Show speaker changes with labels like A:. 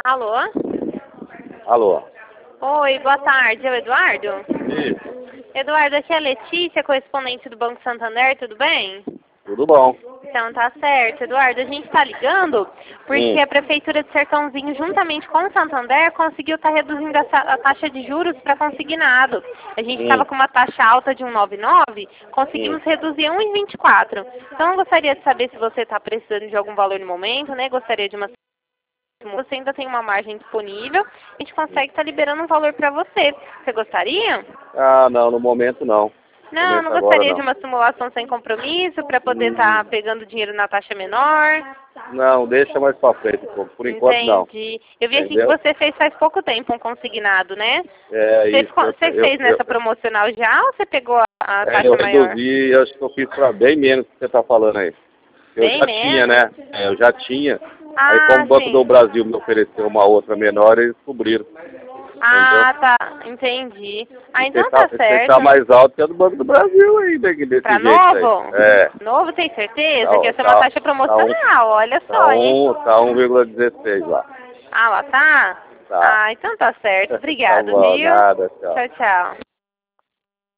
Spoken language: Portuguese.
A: Alô?
B: Alô?
A: Oi, boa tarde. É o Eduardo?
B: Isso.
A: Eduardo, aqui é a Letícia, correspondente do Banco Santander, tudo bem?
B: Tudo bom.
A: Então tá certo. Eduardo, a gente tá ligando porque a Prefeitura de Sertãozinho, juntamente com o Santander, conseguiu estar reduzindo a taxa de juros para consignado. A gente estava com uma taxa alta de 1,99, conseguimos reduzir a 1,24. Então eu gostaria de saber se você está precisando de algum valor no momento, né? Gostaria de uma... Você ainda tem uma margem disponível, a gente consegue estar liberando um valor para você. Você gostaria?
B: Ah, não, no momento não.
A: Não, não
B: Agora
A: gostaria de
B: não.
A: uma simulação sem compromisso para poder estar pegando dinheiro na taxa menor?
B: Não, deixa mais pra frente. Por enquanto não.
A: Entendi. Eu vi aqui que
B: Entendeu?
A: você fez faz pouco tempo um consignado, né?
B: É
A: Você,
B: isso.
A: você fez nessa promocional já ou você pegou a taxa
B: eu
A: maior?
B: reduzi, acho que eu fiz pra bem menos que você tá falando aí. Eu
A: Bem
B: já tinha,
A: menos?
B: né? Eu já tinha. Aí como
A: Ah,
B: o Banco do
A: sim.
B: Brasil me ofereceu uma outra menor, eles cobriram.
A: Ah, tá. Entendi. Ah, então tá
B: Você tá
A: certo.
B: mais alto que a do Banco do Brasil ainda, desse
A: Pra
B: jeito aí.
A: novo?
B: É.
A: Novo, tem certeza?
B: Tá,
A: Que essa é uma
B: tá,
A: taxa promocional, olha
B: tá
A: só, hein?
B: tá 1,16 lá.
A: Ah, lá tá?
B: Tá.
A: Ah, então tá certo.
B: Tá
A: Obrigado,
B: bom,
A: viu?
B: nada, tchau.
A: Tchau, tchau.